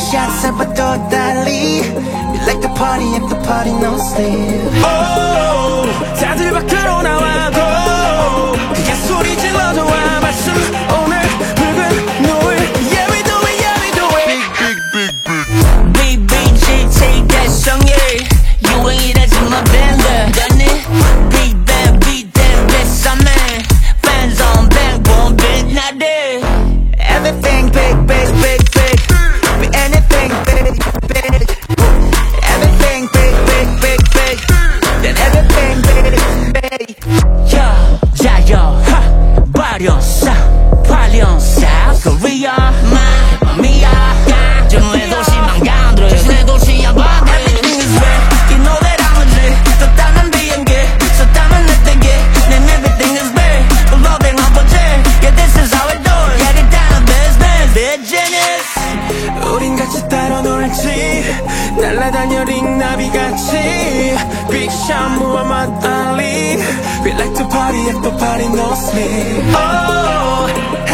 shots 잡아도 달리 We like to party if the party no sleep. Oh, 다들 밖으로 나와도 그냥 소리 질러 좋아 말씀 오늘 붉은 노을. Yeah we do it, yeah we do it. Big BBG 대성일 유행이라지 마 밴드 got it. Big band beat that bitch I'm in. Fans on back boom big not there. Everything big, big, big, big. Be anything big, big. Everything big, big, big, big. Then everything big, big. 여자여 발연사 발연사 Korea Mamma mia 정우의 도시 망간들 자신의 도시야 반대 Everything is red You know that I'm a G 떴다면 비행기 섰다면 내때기 Then everything is big 불러댕 헛번째 Yeah this is how we do it Yeah get down business They're genius 우린 같이 따로 놀지 날아다녀 링나비같이 Big Sean Muhammad Ali We like to party if the party no sleep. Oh